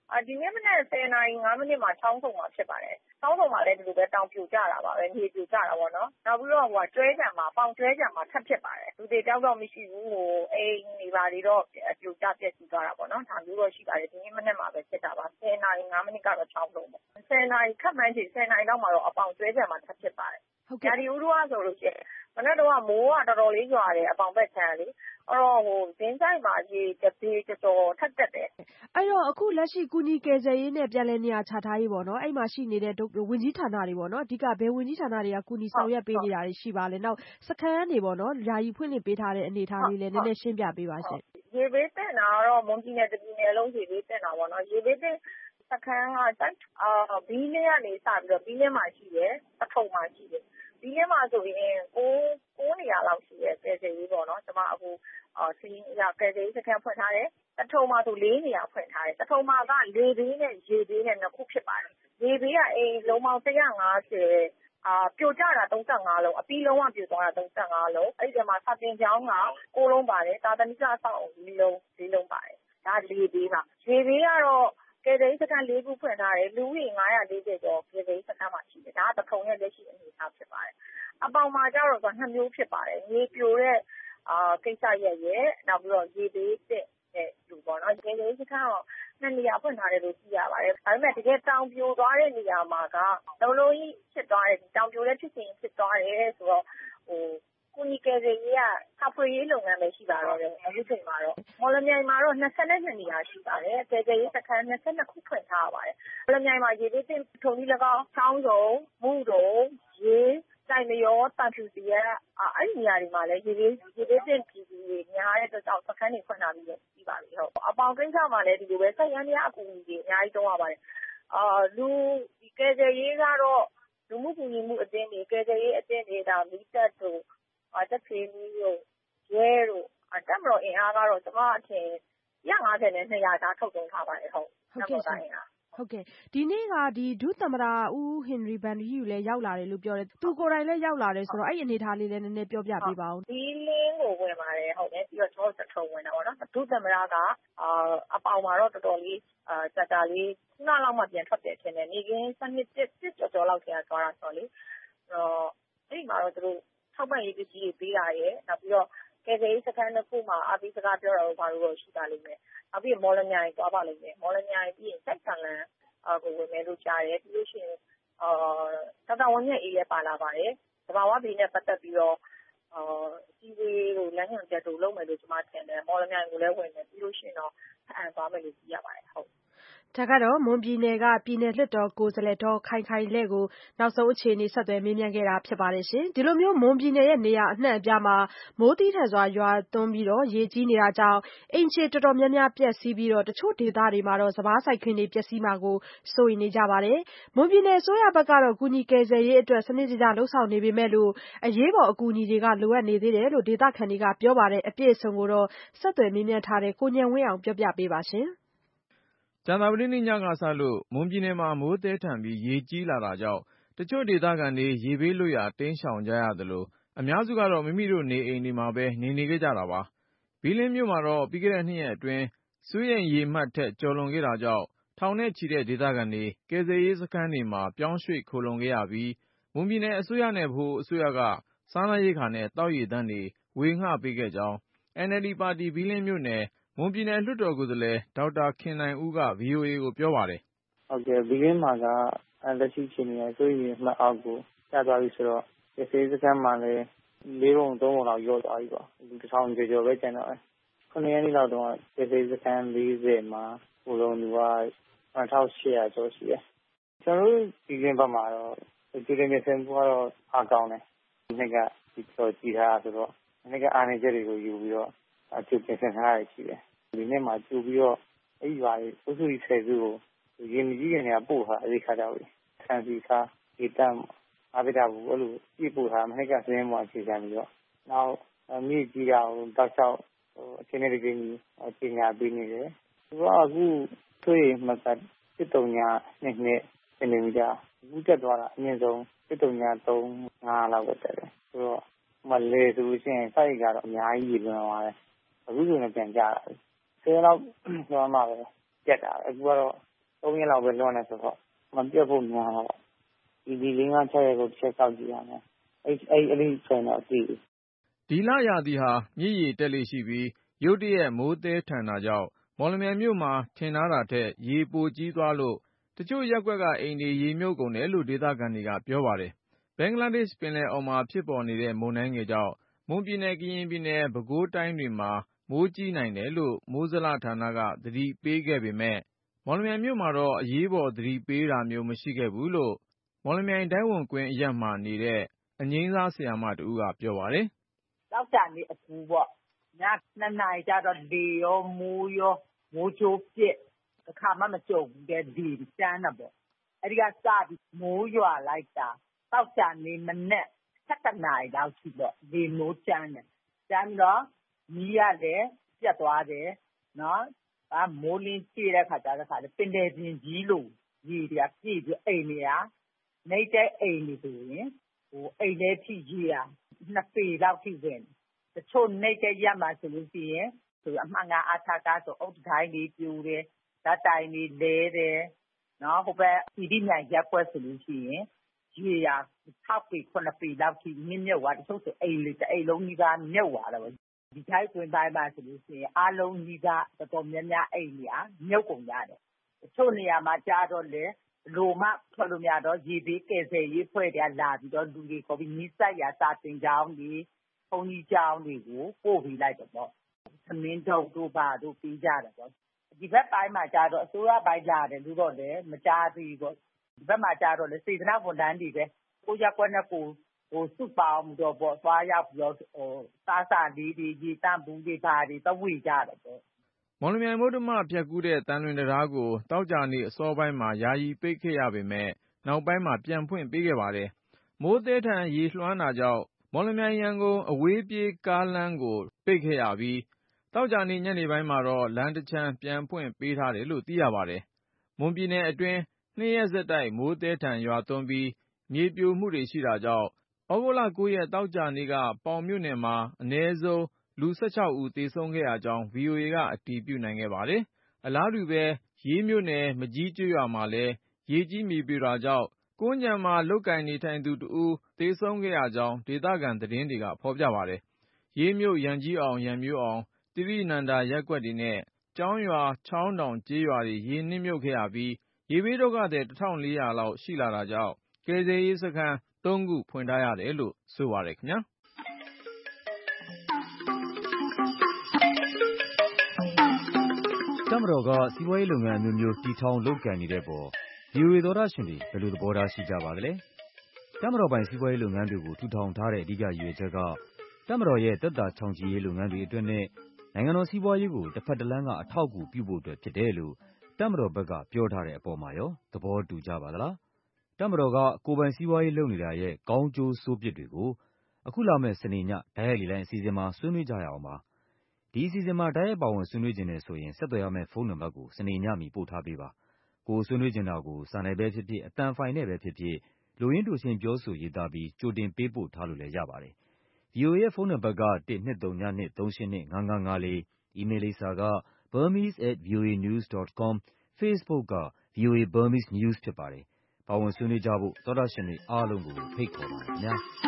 ဒီနေ့မနက်ဆယ်နာရီငါးမိနစ်မှာချောင်းဆုံမှာဖြစ်ပါတယ်။ချောင်းဆုံမှာလည်းဒီလိုပဲတောင်ပြိုကျတာပါပဲ။မြေပြိုကျတာပေါ့နော်။နောက်ပြီးတော့ဟိုကျွဲခြံမှာပေါင်ကျွဲခြံမှာထပ်ဖြစ်ပါတယ်။လူတွေတောက်တော့မရှိဘူးဟိုအိမ်နေပါတွေတော့ပြိုကျပျက်စီးသွားတာပေါ့နော်။ဒါမျိုးတော့ရှိပါတယ်ဒီနေ့မနက်မှာပဲဖြစ်တာပါ။ဆယ်နာရီငါးမိနစ်ကတော့ချောင်းဆုံပေါ့။ဆယ်နာရီခန့်မှန်းချိန်ဆယ်နာရီလောက်မှာတော့အပေါင်ကျွဲခြံမှာထပ်ဖြစ်ပါတယ်။ရာသီဥတုကဆိုလို့ရှိရင်မနက်တော့မိုးကတော်တော်လေးရွာတယ်အပေါင်ဘက်ခြမ်းလေအဲ့တော့ဟိုဇင်းဆိုင်မှာရေတပေတော်တော်ထက်တက်တယ်အဲ့တော့အခုလက်ရှိကုညီကယ်ဆယ်ရေးနဲ့ပြန်လည်နေရာချထားရေးပေါ့နော်အဲ့မှာရှိနေတဲ့ဝန်ကြီးဌာနတွေပေါ့နော်အဓိကဘယ်ဝန်ကြီးဌာနတွေကကုညီဆောင်ရွက်ပေးနေတာတွေရှိပါလဲနောက်စခန်းနေပေါ့နော်ယာယီဖွင့်လှစ်ပေးထားတဲ့အနေအထားလေးလည်းနည်းနည်းရှင်းပြပေးပါရှင်ရေဘေးတက်တာတော့မွန်ပြည်နယ်တပြည်နယ်လုံးရေဘေးတက်တာပေါ့နော်ရေဘေးတက်စခန်းကတိုက်အာဘီးလင်းကနေစပြီးတော့ဘီးလင်းမှာရှိတယ်ပထုံမှာရှိတယ်ဘီးလင်းမှာဆိုရင်ကိုကိုနေရာလောက်ရှိတယ်ကယ်ဆယ်ရေးပေါ့နော်ကျွန်မအခုအာစီရကယ်ဆယ်ရေးစခန်းဖွင့်ထားတယ်ပထုံမှာဆိုလေးနေရာဖွင့်ထားတယ်ပထုံမှာကလေဘေးနဲ့ရေဘေးနဲ့နှစ်ခုဖြစ်ပါတယ်ရေဘေးကအိမ်လုံးပေါင်းone hundred fiftyအာပြိုကျတာthirty-fiveလုံးအပြီးလုံးဝပြိုသွားတာthirty-fiveလုံးအဲ့ဒီမှာစာတင်ကျောင်းကnineလုံးပါတယ်သာသနိကအဆောက်အုံfourလုံးfourလုံးပါတယ်ဒါလေဘေးပါရေဘေးကတော့ကယ်ဆယ်ရေးစခန်းfourခုဖွင့်ထားတယ်လူဦးရေfive fortyကျော်ကယ်ဆယ်ရေးစခန်းမှာရှိတယ်ဒါကပထုံရဲ့လက်ရှိအနေအထားဖြစ်ပါတယ်အပေါင်မှာကျတော့နှစ်မျိုးဖြစ်ပါတယ်ရေပြိုတဲ့အာကိစ္စရဲ့ရဲ့နောက်ပြီးတော့ရေဘေးတဲ့လူပေါ့နော်ကယ်ဆယ်ရေးစခန်းတော့နှစ်နေရာဖွင့်ထားတယ်လို့သိရပါတယ်ဒါပေမဲ့တကယ်တောင်ပြိုသွားတဲ့နေရာမှာကလုံးလုံးကြီးဖြစ်သွားတယ်တောင်ပြိုတဲ့ဖြစ်စဉ်ဖြစ်သွားတယ်ဆိုတော့ဟိုကုညီကယ်ဆယ်ရေးကဆောက်ဖွေရေးလုပ်ငန်းပဲရှိပါတော့တယ်အခုချိန်မှာတော့မော်လမြိုင်မှာတော့twenty-twoနေရာရှိပါတယ်ကယ်ဆယ်ရေးစခန်းtwenty-twoခုဖွင့်ထားပါတယ်မော်လမြိုင်မှာရေဘေးတင်ထုံကြီး၎င်းချောင်းစုံမှုတုံရေတိုင်မရောတန်ဖြူစီရအဲ့ဒီနေရာတွေမှာလည်းရေဘေးရေဘေးတင်ပြည်သူတွေများတဲ့အတွက်ကြောင့်စခန်းတွေဖွင့်ထားပြီးပြီးပါပြီဟုတ်အပေါင်ကိစ္စမှာလည်းဒီလိုပဲဆက်ရမ်းများအကူအညီတွေအများကြီးတုံးရပါတယ်အာလူဒီကယ်ဆယ်ရေးကတော့လူမှုကူညီမှုအသင်းတွေကယ်ဆယ်ရေးအသင်းတွေဒါမီးတက်တို့အာတက်ဖေးမီးတို့ရဲတို့အတက်မတော်အင်အားကတော့ကျွန်မအထင်one fiftyနဲ့two hundredကြားထုတ်တုံးထားပါတယ်ဟုတ်ဟုတ်ကဲ့ရှင်ဟုတ်ကဲ့ဒီနေ့ကဒီဒုသမ္မတဦးဟင်နရီဗန်ဒီယူလည်းရောက်လာတယ်လို့ပြောတယ်သူကိုယ်တိုင်လည်းရောက်လာတယ်ဆိုတော့အဲ့ဒီအနေအထားလေးလည်းနည်းနည်းပြောပြပေးပါဦးဒီလင်းကိုဝင်ပါတယ်ဟုတ်တယ်ပြီးတော့ကျွန်တော်ထုံဝင်တာပေါ့နော်ဒုသမ္မတကအာအပေါင်မှာတော့တော်တော်လေးအာစက်တာလေးခုနလောက်မှပြန်ထွက်တယ်ထင်တယ်နေကင်းစနစ်တစ်ကျော်ကျော်လောက်ကြာသွားတာဆိုတော့လေတော့အဲ့ဒီမှာတော့သူတို့ထောက်ပံ့ရေးပစ္စည်းတွေပေးတာရယ်နောက်ပြီးတော့ကယ်ဆယ်ရေးစခန်းတစ်ခုမှာအပိစကားပြောတာတို့ဘာလို့တော့ရှိတာလိမ့်မယ်နောက်ပြီးမော်လမြိုင်သွားပါလိမ့်မယ်မော်လမြိုင်ပြီးရင်စိုက်ဆန်လန်အာကိုဝင်မယ်လို့ကြားတယ်ပြီးလို့ရှိရင်အာတတဝန်ရဲ့အေးရပါလာပါတယ်သဘာဝဘေးနဲ့ပတ်သက်ပြီးတော့အာစီဝေးတို့လမ်းညွှန်ချက်တို့လုပ်မယ်လို့ကျွန်မထင်တယ်မော်လမြိုင်ကိုလည်းဝင်မယ်ပြီးလို့ရှိရင်တော့အန်သွားမယ်လို့သိရပါတယ်ဟုတ်ဒါကတော့မွန်ပြည်နယ်ကပြည်နယ်လွှတ်တော်ကိုယ်စားလှယ်ဒေါ်ခိုင်ခိုင်လဲ့ကိုနောက်ဆုံးအခြေအနေဆက်သွယ်မေးမြန်းခဲ့တာဖြစ်ပါတယ်ရှင်ဒီလိုမျိုးမွန်ပြည်နယ်ရဲ့နေရာအနှံ့အပြားမှာမိုးသီးထန်စွာရွာသွန်းပြီးတော့ရေကြီးနေတာကြောင့်အိမ်ခြေတော်တော်များများပျက်စီးပြီးတော့တချို့ဒေသတွေမှာတော့စပါးစိုက်ခင်းတွေပျက်စီးမှာကိုစိုးရိမ်နေကြပါတယ်မွန်ပြည်နယ်အစိုးရဘက်ကတော့ကုညီကယ်ဆယ်ရေးအတွက်စနစ်တကျလှုပ်ဆောင်နေပေမဲ့လို့အရေးပေါ်အကူအညီတွေကလိုအပ်နေသေးတယ်လို့ဒေသခံတွေကပြောပါတယ်အပြည့်အစုံကိုတော့ဆက်သွယ်မေးမြန်းထားတဲ့ကိုဉာဏ်ဝင်းအောင်ပြောပြပေးပါရှင်ကြာသပတေးနေ့ညကစလို့မွန်ပြည်နယ်မှာမိုးသည်းထန်ပြီးရေကြီးလာတာကြောင့်တချို့ဒေသခံတွေရေဘေးလွတ်ရာတိမ်းရှောင်ကြရသလိုအများစုကတော့မိမိတို့နေအိမ်တွေမှာပဲနေနေခဲ့ကြတာပါဘီလင်းမြို့မှာတော့ပြီးခဲ့တဲ့နှစ်ရက်အတွင်းစိုးရိမ်ရေမှတ်ထက်ကျော်လွန်ခဲ့တာကြောင့်ထောင်နဲ့ချီတဲ့ဒေသခံတွေကယ်ဆယ်ရေးစခန်းတွေမှာပြောင်းရွှေ့ခိုလှုံခဲ့ရပြီးမွန်ပြည်နယ်အစိုးရနဲ့ဗဟိုအစိုးရကစားနပ်ရိက္ခာနဲ့သောက်ရေသန့်တွေဝေငှပေးခဲ့ကြောင်း အန်အယ်လ်ဒီ ပါတီဘီလင်းမြို့နယ်မွန်ပြည်နယ်လွှတ်တော်ကိုယ်စားလှယ်ဒေါက်တာခင်နိုင်ဦးက ဗွီအိုအေကိုပြောပါတယ်။ဟုတ်ကဲ့ဘီလင်းမှာကလက်ရှိအခြေအနေကစိုးရိမ်ရေမှတ်အောက်ကိုကျသွားပြီဆိုတော့ကယ်ဆယ်ရေးစခန်းမှာလည်းလေးပုံသုံးပုံလောက်ရော့သွားပြီပေါ့။လူတစ်ထောင်ကျော်ကျော်ပဲကျန်တော့တယ်။ခုနှစ်ရက်နေ့လောက်တုန်းကကယ်ဆယ်ရေးစခန်းလေးဆယ်မှာဟိုလုံးလူကone thousand eight hundredကျော်ရှိတယ်။ကျွန်တော်တို့ဘီလင်းဘက်မှာတော့ဒီလိုမျိုးဆင်မှုကတော့အားကောင်းတယ်။ဒီနေ့ကဒီတော့ကြည်ထားဆိုတော့ဒီနေ့ကအားနေချက်တွေကိုယူပြီးတော့အကျိုးပြင်ဆင်ထားရရှိတယ်။ဒီနေ့မှာကြိုပြီးတော့အဲ့ဒီပါလေဥစုကြီးဆယ်စုကိုရေမကြီးကနေပို့ထားအဲ့ဒီခါကြောက်လေဆန်စီစားဒီတမ်းအပိဒါဘူးအဲ့လိုပြပို့ထားမနေ့ကစင်းမောအခြေခံပြီးတော့နောက်မြေကြီးတာကိုတောက်လျှောက်ဟိုအချင်းတွေကြီးပညာပေးနေတယ်သူကအခုထွေးမှတ်စစ်တုံညာနှစ်နှစ်စနေမီတာဘူးတက်သွားတာအမြင့်ဆုံးစစ်တုံညာသုံးငါးလောက်ပဲတက်တယ်ဆိုတော့မလဲဆိုလို့ရှိရင်စိုက်ကတော့အများကြီးလွန်သွားတယ်အခုဆိုရင်ပြန်ကြတာဆယ်လောက်သွားမှပဲပြက်တာအခုကတော့သုံးရက်လောက်ပဲလွှမ်းတယ်ဆိုတော့မပြတ်ဖို့များတော့ဒီဒီလေးငါးချက်ရက်ကိုတစ်ချက်စောင့်ကြည့်ရမယ်အဲ့အဲ့အဲ့ဒီဆိုတော့ဒီဒီလရာသီဟာမြစ်ရေတက်လေရှိပြီးရုတ်တရက်မိုးသဲထန်တာကြောင့်မော်လမြိုင်မြို့မှာထင်ထားတာထက်ရေပိုကြီးသွားလို့တချို့ရပ်ကွက်ကအိမ်တွေရေမြုပ်ကုန်တယ်လို့ဒေသခံတွေကပြောပါတယ်ဘင်္ဂလားဒေ့ရှ်ပင်လယ်အော်မှာဖြစ်ပေါ်နေတဲ့မုန်တိုင်းငယ်ကြောင့်မွန်ပြည်နယ်ကရင်ပြည်နယ်ပဲခူးတိုင်းတွေမှာမိုးကြီးနိုင်တယ်လို့မိုးဇလဌာနကသတိပေးခဲ့ပေမဲ့မော်လမြိုင်မြို့မှာတော့အရေးပေါ်သတိပေးတာမျိုးမရှိခဲ့ဘူးလို့မော်လမြိုင်တိုင်းဝန်ကွင်းအရပ်မှာနေတဲ့အငိမ်းစားဆရာမတူကပြောပါတယ်တောက်ကြနေအကူပေါ့ညနှစ်နာရီကျတော့လေရောမိုးရောမိုးချိုးပြက်အခါမှမကြုံဘူးတဲ့ဒီကျန်းတာပေါ့အဲ့ဒီကစပြီးမိုးရွာလိုက်တာတောက်ကြနေမနဲ့ဆက်တနာရီလောက်ရှိတော့လေမိုးကျန်းတယ်ကျန်းတော့ကြီးရတယ်ပြတ်သွားတယ်နော်အာမိုးလင်းကြည့်တဲ့ခါကျတော့ခါလေပင်တယ်ပြင်ကြီးလို့ရေတွေကပြည့်ပြီးအိမ်တွေကနေတဲ့အိမ်တွေဆိုရင်ဟိုအိမ်လေးထိကြီးอ่ะနှစ်ပေလောက်ထိဝင်တချို့နေတဲ့ရက်မှာဆိုလို့ရှိရင်ဆိုအမှန်ကအထာကားဆိုအုတ်တိုင်းလေးပြိုတယ်ဓာတ်တိုင်လေးလဲတယ်နော်ဟိုဘက်ဒီဒီမြိုင်ရက်ွက်ဆိုလို့ရှိရင်ရေရ၆ပေခုနှစ်ပေလောက်ထိမြင့်မြတ်သွားတချို့ဆိုအိမ်လေးတစ်အိမ်လုံးကြီးကမြုပ်သွားတယ်ဒီထိုက်တွင်တိုင်းမှာဆိုလို့ရှိရင်အားလုံးကြီးကတော်တော်များများအိမ်ကြီးอ่ะမြုပ်ကုန်ရတယ်တချို့နေရာမှာကြားတော့လေလိုမှထွက်လို့များတော့ရေဘေးကယ်ဆယ်ရေးဖွဲ့တွေကလာပြီးတော့လူတွေခေါ်ပြီးနိစ္စရာစာတင်ကြောင်းတွေဘုံကြီးကြောင်းတွေကိုပို့ပြီးလိုက်တော့ပေါ့သမင်းတို့တို့ပါတို့ပြီးကြတယ်ပေါ့ဒီဘက်ပိုင်းမှာကြားတော့အစိုးရပိုင်းလာတယ်လို့တော့လေမကြားသေးဘူးပေါ့ဒီဘက်မှာကြားတော့လေစေတနာဝန်ထမ်းတွေပဲကိုရက်ကွက်နဲ့ကိုဟိုစုပေါင်းတော့ပေါ့သွားရောက်ပြီးတော့ဟိုစားစာလေးတွေရေတန့်ဘူးတွေပါတွေတော့ဝေကြတယ်ပေါ့မော်လမြိုင်မုဒ္ဓမဖြတ်ကူးတဲ့တန်လွင်တရားကိုတောက်ကြနေအစောပိုင်းမှာယာယီပိတ်ခဲ့ရပေမဲ့နောက်ပိုင်းမှာပြန်ဖွင့်ပေးခဲ့ပါတယ်မိုးသဲထန်ရေလွှမ်းတာကြောင့်မော်လမြိုင်ရန်ကုန်အဝေးပြေးကားလမ်းကိုပိတ်ခဲ့ရပြီးတောက်ကြနေညနေပိုင်းမှာတော့လမ်းတစ်ချမ်းပြန်ဖွင့်ပေးထားတယ်လို့သိရပါတယ်မွန်ပြည်နယ်အတွင်းနှစ်ရက်ဆက်တိုက်မိုးသဲထန်ရွာသွန်းပြီးမြေပြိုမှုတွေရှိတာကြောင့်ဩဂုတ်လကိုးရက်တောက်ကြနေကပေါင်မြို့နယ်မှာအနည်းဆုံးလူ၁၆ဦးသေဆုံးခဲ့ရကြောင်း ဗွီအိုအေကအတည်ပြုနိုင်ခဲ့ပါတယ်အလားတူပဲရေးမြို့နယ်မကြီးကျွော်မှာလည်းရေကြီးမြေပြိုတာကြောင့်ကွမ်းခြံမှာလုပ်ကိုင်နေထိုင်သူတဦးသေဆုံးခဲ့ရကြောင်းဒေသခံသတင်းတွေကဖော်ပြပါတယ်ရေးမြို့ရန်ကြီးအောင်ရန်မျိုးအောင်တိရိနန္ဒာရပ်ကွက်တွေနဲ့ကျောင်းရွာချောင်းတောင်ကျေးရွာတွေရေနစ်မြုပ်ခဲ့ရပြီးရေဘေးဒုက္ခသည်တစ်ထောင်လေးရာလောက်ရှိလာတာကြောင့်ကယ်ဆယ်ရေးစခန်းသုံးခုဖွင့်ထားရတယ်လို့ဆိုပါတယ်ခင်ဗျာတပ်မတော်ကစီးပွားရေးလုပ်ငန်းအမျိုးမျိုးတည်ထောင်လုပ်ကိုင်နေတဲ့ပေါ် ဗွီအိုအေသောတာရှင်တွေဘယ်လိုသဘောထားရှိကြပါသလဲ။တပ်မတော်ပိုင်စီးပွားရေးလုပ်ငန်းတွေကိုထူထောင်ထားတဲ့အဓိကရည်ရွယ်ချက်ကတပ်မတော်ရဲ့သက်သာချောင်ချည်ရေးလုပ်ငန်းတွေအတွက်နဲ့နိုင်ငံတော်စီးပွားရေးကိုတစ်ဖက်တစ်လမ်းကအထောက်အကူပြုဖို့အတွက်ဖြစ်တယ်လို့တပ်မတော်ဘက်ကပြောထားတဲ့အပေါ်မှာရောသဘောတူကြပါသလား။တပ်မတော်ကကိုယ်ပိုင်စီးပွားရေးလုပ်နေတာရဲ့ကောင်းကျိုးဆိုးပြစ်တွေကိုအခုလာမယ့်စနေညဓာတ်ရိုက်လေလိုင်းအစီအစဉ်မှာဆွေးနွေးကြရအောင်ပါ။ဒီအစီအစဉ်မှာဓာတ်ရိုက်ပါဝင်ဆွေးနွေးခြင်းနဲ့ဆိုရင်ဆက်သွယ်ရမယ့်ဖုန်းနံပါတ်ကိုစနေညမီပို့ထားပေးပါ။ကိုယ်ဆွေးနွေးချင်တာကိုစာနယ်ပဲဖြစ်ဖြစ်အသံဖိုင်နဲ့ပဲဖြစ်ဖြစ်လိုရင်းတိုရှင်းပြောဆိုရေးသားပြီးကြိုတင်ပေးပို့ထားလို့လည်းရပါတယ်။ ဗွီအိုအေရဲ့ဖုန်းနံပါတ်ကတစ် နှစ် သုံး ည နှစ် သုံး ရှစ် နှစ် ငါး ငါး ငါး လေး အီးမေးလ်လိပ်စာက burmese at voanews dot com Facebook က ဗွီအိုအေ Burmese News ဖြစ်ပါတယ်။ပါဝင်ဆွေးနွေးကြဖို့သောတာရှင်တွေအားလုံးကိုဖိတ်ခေါ်ပါတယ်ခင်ဗျာ။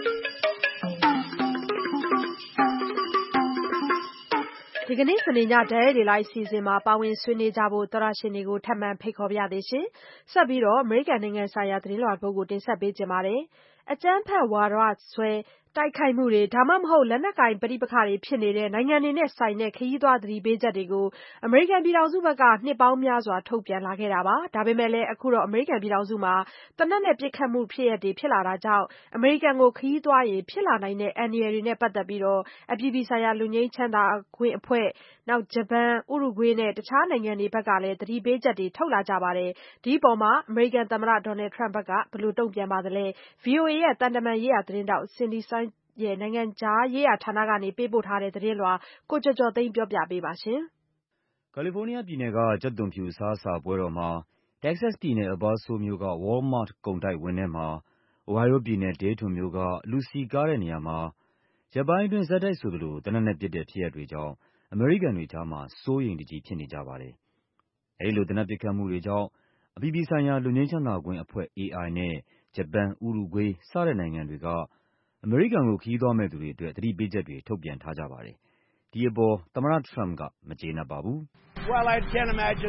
ဒီကနေ့စနေညဓာတ်ရိုက်လေလိုက်အစီအစဉ်မှာပါဝင်ဆွေးနွေးကြဖို့သောရရှင်တွေကိုထပ်မံဖိတ်ခေါ်ပါရသေးရှင်။ဆက်ပြီးတော့အမေရိကန်နိုင်ငံဆိုင်ရာသတင်းလွှာပုဂ္ဂိုလ်တင်ဆက်ပေးကြပါမယ်။အကြမ်းဖက်ဝါဒဆွဲတိုက်ခိုက်မှုတွေဒါမှမဟုတ်လက်နက်ကိုင်ပဋိပက္ခတွေဖြစ်နေတဲ့နိုင်ငံတွေနဲ့ဆိုင်တဲ့ခရီးသွားသတိပေးချက်တွေကိုအမေရိကန်ပြည်ထောင်စုဘက်ကနှစ်ပေါင်းများစွာထုတ်ပြန်လာခဲ့တာပါ။ဒါပေမဲ့လည်းအခုတော့အမေရိကန်ပြည်ထောင်စုမှာတနက်နဲ့ပစ်ခတ်မှုဖြစ်ရတွေဖြစ်လာတာကြောင့်အမေရိကန်ကိုခရီးသွားရင်ဖြစ်လာနိုင်တဲ့အန္တရာယ်တွေနဲ့ပတ်သက်ပြီးတော့အပြည်ပြည်ဆိုင်ရာလူငင်းချမ်းသာခွင့်အဖွဲ့နောက်ဂျပန်ဥရုဂွေးနဲ့တခြားနိုင်ငံတွေဘက်ကလည်းသတိပေးချက်တွေထုတ်လာကြပါတယ်။ဒီအပေါ်မှာအမေရိကန်သမ္မတဒေါ်နယ်ထရမ့်ဘက်ကဘယ်လိုတုံ့ပြန်ပါသလဲ။ ဗွီအိုအေရဲ့တန်တမန်ရေးရာသတင်းတောက်စင်ဒီဆိုင်းရဲ့နိုင်ငံခြားရေးရာဌာနကနေပေးပို့ထားတဲ့သတင်းလွှာကိုကျော်ကျော်သိန်းပြောပြပေးပါရှင်။ကာလီဖိုးနီးယားပြည်နယ်ကကြက်သွန်ဖြူအစားအစာပွဲတော်မှာတက္ကဆက်စ်ပြည်နယ်အယ်ဘာဆိုမြို့က Walmart ကုန်တိုက်ဝင်းထဲမှာအိုဟိုင်းယိုးပြည်နယ်ဒေးထွန်မြို့ကလူစည်ကားတဲ့နေရာမှာရက်ပိုင်းအတွင်းဆက်တိုက်ဆိုသလိုသေနတ်နဲ့ပစ်တဲ့ဖြစ်ရပ်တွေကြောင့်အမေရိကန်တွေကြားမှာစိုးရိမ်တကြီးဖြစ်နေကြပါတယ်။အဲဒီလိုသေနတ်ပစ်ခတ်မှုတွေကြောင့်အပြည်ပြည်ဆိုင်ရာလွတ်ငြိမ်းချမ်းသာခွင့်အဖွဲ့ A I နဲ့ဂျပန်၊ဥရုဂွေးစတဲ့နိုင်ငံတွေကအမေရိကန်ကိုခရီးသွားမယ့်သူတွေအတွက်သတိပေးချက်တွေထုတ်ပြန်ထားကြပါတယ်။ဒီအပေါ်သမ္မတထရမ့်ကမကျေနပ်ပါဘူး။ "ကျ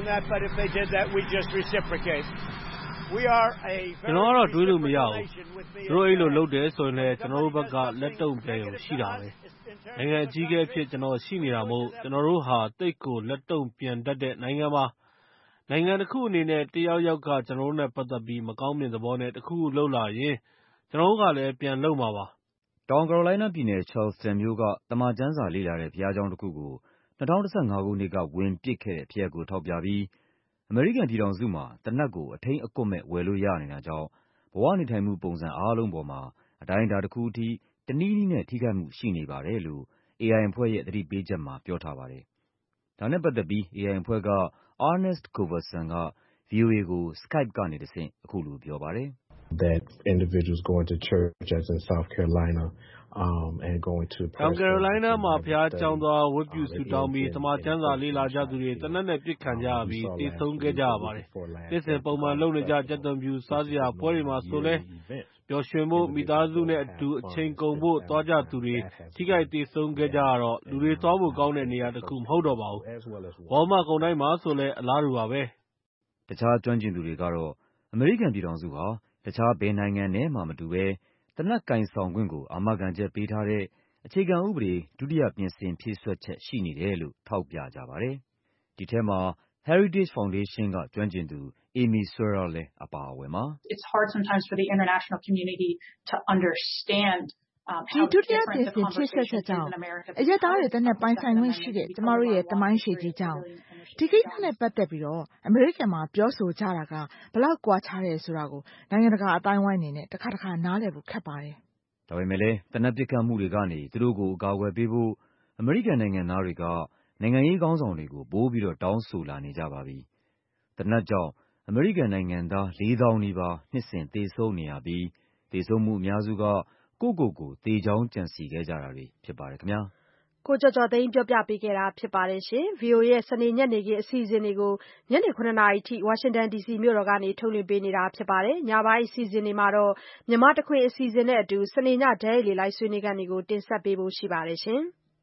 နော်ကတော့တွေးလို့မရဘူး။သူတို့အဲဒီလိုလုပ်တယ်ဆိုရင်လည်းကျနော်တို့ဘက်ကလက်တုံ့ပြန်ရုံရှိတာပဲ။နိုင်ငံအကြီးအကဲအဖြစ်ကျနော်ရှိနေတာမို့ကျနော်တို့ဟာသိပ်ကိုလက်တုံ့ပြန်တတ်တဲ့နိုင်ငံပါ။နိုင်ငံတခုအနေနဲ့တယောက်ယောက်ကကျနော်တို့နဲ့ပတ်သက်ပြီးမကောင်းမြင်သဘောနဲ့တခုခုလုပ်လာရင်ကျနော်တို့ကလည်းပြန်လုပ်မှာပါ။ " တောင်ကာရိုလိုင်းနားပြည်နယ်၊ Charleston မြို့ကသမ္မာကျမ်းစာလေ့လာတဲ့ဘုရားကျောင်းတခုကို၂၀၁၅ခုနှစ်ကဝင်ပစ်ခဲ့တဲ့ဖြစ်ရပ်ကိုထောက်ပြပြီးအမေရိကန်ပြည်ထောင်စုမှာသေနတ်ကိုအထိမ်းအကွပ်မဲ့ဝယ်လို့ရနေတာကြောင့်ဘဝနေထိုင်မှုပုံစံအားလုံးပေါ်မှာအတိုင်းအတာတခုအထိတနည်းနည်းနဲ့ထိခိုက်မှုရှိနေပါတယ်လို့ A I အဖွဲ့ရဲ့သတိပေးချက်မှာပြောထားပါတယ်။ဒါနဲ့ပတ်သက်ပြီး A I အဖွဲ့က Ernest Coverson က ဗွီအိုအေကို Skype ကနေတဆင့်အခုလိုပြောပါတယ်။ "တောင်ကယ်ရိုလိုင်းနားမှာဘုရားကျောင်းသွားဝတ်ပြုဆုတောင်းပြီးသမ္မာကျမ်းစာလေ့လာကြသူတွေသေနတ်နဲ့ပစ်ခံကြရပြီးသေဆုံးခဲ့ကြရပါတယ်။နှစ်စဉ်ပုံမှန်လုပ်နေကျကြက်သွန်ဖြူစားစရာပွဲတွေမှာဆိုလည်းပျော်ရွှင်ဖို့မိသားစုနဲ့အတူအချိန်ကုန်ဖို့သွားကြသူတွေထိခိုက်သေဆုံးခဲ့ကြရတော့လူတွေသွားဖို့ကောင်းတဲ့နေရာတခုမဟုတ်တော့ပါဘူး။ Walmart ကုန်တိုက်မှာဆိုလည်းအလားတူပါပဲ။ " တခြားကျွမ်းကျင်သူတွေကတော့အမေရိကန်ပြည်ထောင်စုဟာတခြားဘယ်နိုင်ငံနဲ့မှမတူဘဲသေနတ်ကိုင်ဆောင်ခွင့်ကိုအာမခံချက်ပေးထားတဲ့အခြေခံဥပဒေဒုတိယပြင်ဆင်ဖြည့်စွက်ချက်ရှိနေတယ်လို့ထောက်ပြကြပါတယ်။ဒီထဲမှာ Heritage Foundation ကကျွမ်းကျင်သူ Amy Swera လည်းအပါအဝင်ပါ။ "ဒီဒုတိယပြင်ဆင်ဖြည့်စွက်ချက်ကြောင့်အရပ်သားတွေသေနတ်ပိုင်ဆိုင်ခွင့်ရှိတဲ့ကျမတို့ရဲ့သမိုင်းရှည်ကြီးကြောင့်ဒီကိစ္စနဲ့ပတ်သက်ပြီးအမေရိကန်မှာပြောဆိုကြတာကဘယ်လောက်ကွာခြားတယ်ဆိုတာကိုနိုင်ငံတကာအသိုင်းအဝိုင်းအနေနဲ့တခါတခါနားလည်ဖို့ခက်ပါတယ်။ " ဒါပေမဲ့လည်းသေနတ်ပစ်ခတ်မှုတွေကနေသူတို့ကိုအကာအကွယ်ပေးဖို့အမေရိကန်နိုင်ငံသားတွေကနိုင်ငံရေးခေါင်းဆောင်တွေကိုပိုပြီးတော့တောင်းဆိုလာနေကြပါပြီ။သေနတ်ကြောင့်အမေရိကန်နိုင်ငံသားလေးသောင်းနီးပါးနှစ်စဉ်သေဆုံးနေရပြီးသေဆုံးမှုအများစုကကိုယ့်ကိုယ်ကိုသေကြောင်းကြံစည်ခဲ့ကြတာတွေဖြစ်ပါတယ်ခင်ဗျာ။ကိုကျော်ကျော်သိန်းပြောပြပေးခဲ့တာပါ။ ဗွီအိုအေရဲ့စနေညနေခင်းအစီအစဉ်တွေကိုညနေခုနစ်နာရီထိဝါရှင်တန်ဒီစီမြို့တော်ကနေထုတ်လွှင့်ပေးနေတာဖြစ်ပါတယ်။ညပိုင်းအစီအစဉ်တွေမှာတော့မြန်မာတခွင်အစီအစဉ်နဲ့အတူစနေညဓာတ်ရိုက်လေ live ဆွေးနွေးခန်းတွေကိုတင်ဆက်ပေးဖို့ရှိပါတယ်။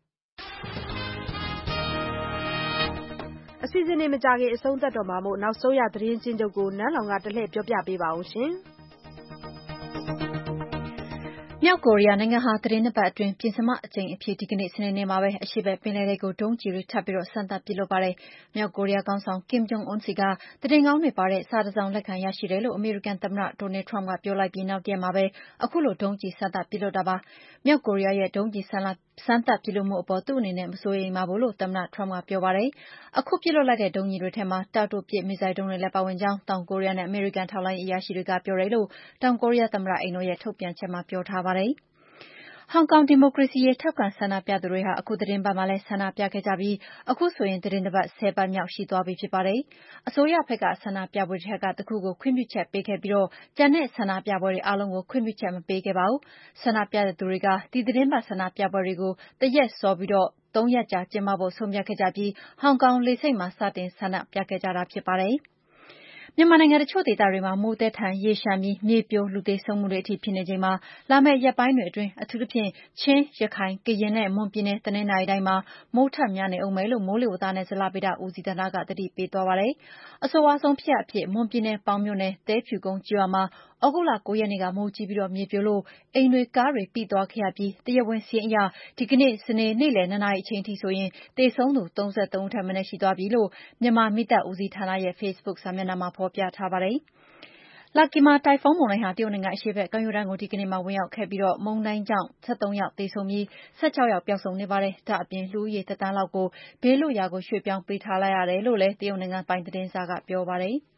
အစီအစဉ်တွေမကြာခင်အဆုံးသတ်တော့မှာမို့နောက်ဆုံးရသတင်းကျဉ်းချုပ်ကိုနန်းလောင်ဝ်ကတလှည့်ပြောပြပေးပါဦးရှင်။မြောက်ကိုရီးယားနိုင်ငံဟာသီတင်းနှစ်ပတ်အတွင်းပဉ္စမအကြိမ်အဖြစ်ဒီကနေ့စနေနေ့မှာပဲအရှေ့ဘက်ပင်လယ်ထဲကိုဒုံးကျည်တွေထပ်ပြီးစမ်းသပ်ပစ်လွှတ်ပါတယ်။မြောက်ကိုရီးယားခေါင်းဆောင် Kim Jong Un ဆီကသတင်းကောင်းတွေပါတဲ့စာတစောင်လက်ခံရရှိတယ်လို့အမေရိကန်သမ္မတ Donald Trump ကပြောလိုက်ပြီးနောက်တရက်မှာပဲအခုလိုဒုံးကျည်စမ်းသပ်ပစ်လွှတ်တာပါ။မြောက်ကိုရီးယားရဲ့ဒုံးကျည်စမ်းသပ်ပစ်လွှတ်မှုအပေါ်သူ့အနေနဲ့မစိုးရိမ်ပါဘူးလို့သမ္မတ Trump ကပြောပါတယ်။အခုပစ်လွှတ်လိုက်တဲ့ဒုံးကျည်တွေထဲမှာတာတိုပစ်မစ်ဇိုင်းဒုံးတွေလည်းပါဝင်ကြောင်းတောင်ကိုရီးယားနဲ့အမေရိကန်ထောက်လှမ်းရေးအရာရှိတွေကပြောတယ်လို့တောင်ကိုရီးယားသမ္မတအိမ်တော်ရဲ့ထုတ်ပြန်ချက်မှာပြောထားပါတယ်။ဟောင်ကောင်ဒီမိုကရေစီရေးထောက်ခံဆန္ဒပြသူတွေဟာအခုသီတင်းပတ်မှာလည်းဆန္ဒပြခဲ့ကြပြီးအခုဆိုရင်သီတင်းတပတ်ဆယ်ပတ်မြောက်ရှိသွားပြီဖြစ်ပါတယ်။အစိုးရဘက်ကဆန္ဒပြပွဲတွေထဲကတခုကိုခွင့်ပြုချက်ပေးခဲ့ပြီးကျန်တဲ့ဆန္ဒပြပွဲတွေအားလုံးကိုခွင့်ပြုချက်မပေးခဲ့ပါဘူး။ဆန္ဒပြသူတွေကဒီသီတင်းပတ်ဆန္ဒပြပွဲတွေကိုတရက်စောပြီးသုံးရက်ကြာကျင်းပဖို့ဆုံးဖြတ်ခဲ့ကြပြီးဟောင်ကောင်လေဆိပ်မှာစတင်ဆန္ဒပြခဲ့ကြတာဖြစ်ပါတယ်။မြန်မာနိုင်ငံတချို့ဒေသတွေမှာမိုးသည်းထန်ရေလျှံပြီးမြေပြိုလူသေဆုံးမှုတွေအထိဖြစ်နေချိန်မှာလာမယ့်ရက်ပိုင်းတွေအတွင်းအထူးသဖြင့်ချင်း၊ရခိုင်၊ကရင်နဲ့မွန်ပြည်နယ်တနင်္သာရီတိုင်းမှာမိုးထပ်များနေဦးမယ်လို့မိုးလေဝသနဲ့ဇလဗေဒဦးစီးဌာနကသတိပေးသွားပါတယ်။အဆိုးရွားဆုံးဖြစ်ရပ်အဖြစ်မွန်ပြည်နယ်ပေါင်မြို့နယ်သဲဖြူကုန်းကျေးရွာမှာသြဂုတ်လကိုးရက်နေ့ကမိုးကြီးပြီးမြေပြိုလို့အိမ်တွေကားတွေပိသွားခဲ့ရပြီးတရားဝင်စာရင်းအရဒီကနေ့စနေနေ့လည်နှစ်နာရီအချိန်ထိဆိုရင်သေဆုံးသူသုံးဆယ့်သုံးဦးထက်မနည်းရှိသွားပြီလို့မြန်မာမီးသတ်ဦးစီးဌာနရဲ့ဖေ့ဘုတ်စာမျက်နှာမှာဖော်ပြထားပါတယ်။ Lakima တိုင်ဖွန်းမုန်တိုင်းဟာတရုတ်နိုင်ငံအရှေ့ဘက်ကမ်းရိုးတန်းကိုဒီကနေ့မှဝင်ရောက်ခဲ့ပြီးမုန်တိုင်းကြောင့်၁၃ယောက်သေဆုံးပြီး၁၆ယောက်ပျောက်ဆုံးနေပါတယ်။ဒါ့အပြင်လူဦးရေတသန်းလောက်ကိုဘေးလွတ်ရာကိုရွှေ့ပြောင်းပေးထားလိုက်ရတယ်လို့လည်းတရုတ်နိုင်ငံပိုင်သတင်းစာကပြောပါတယ်။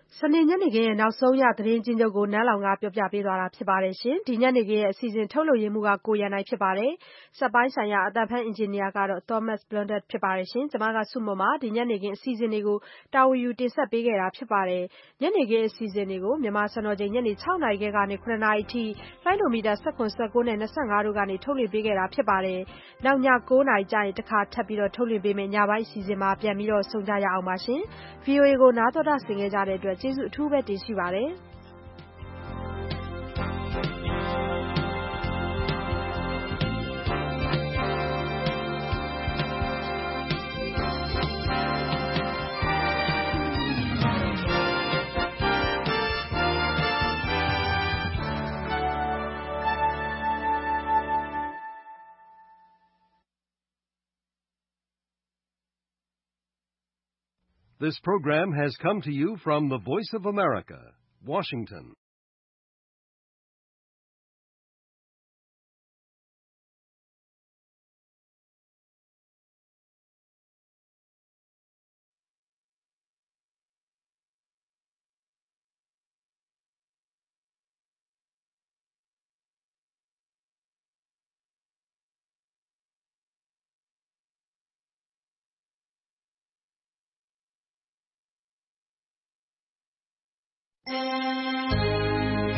စနေညနေခင်းရဲ့နောက်ဆုံးရသတင်းကြီးချုပ်ကိုနန်းလောင်ကပြောပြပေးသွားတာဖြစ်ပါတယ်ရှင်။ဒီညနေခင်းရဲ့အစီအစဉ်ထုတ်လွှင့်ရမှုကကိုရန်နိုင်ဖြစ်ပါတယ်။စက်ပိုင်းဆိုင်ရာအသံဖန်အင်ဂျင်နီယာကတော့ Thomas Blundet ဖြစ်ပါတယ်ရှင်။ကျွန်မကဆုမွန်ပါဒီညနေခင်းအစီအစဉ်တွေကိုတာဝန်ယူတင်ဆက်ပေးခဲ့တာဖြစ်ပါတယ်။ညနေခင်းအစီအစဉ်တွေကိုမြန်မာစံတော်ချိန်ညနေ၆နာရီကနေ၇နာရီအထိလိုင်းဒိုမီတာ၁၇ ၁၉နဲ့၂၅တို့ကနေထုတ်လွှင့်ပေးခဲ့တာဖြစ်ပါတယ်။နောက်ည၉နာရီကျရင်တစ်ခါထပ်ပြီးတော့ထုတ်လွှင့်ပေးမယ်ညပိုင်းအစီအစဉ်မှာပြန်ပြီးတော့ဆုံကြရအောင်ပါရှင်။ V O A ကိုနားတော်တာဆင်ခဲ့ကြတဲ့အတွက်ကျေးဇူးအထူးပဲတင်ရှိပါတယ်။ This program has come to you from the Voice of America, Washington. Uh...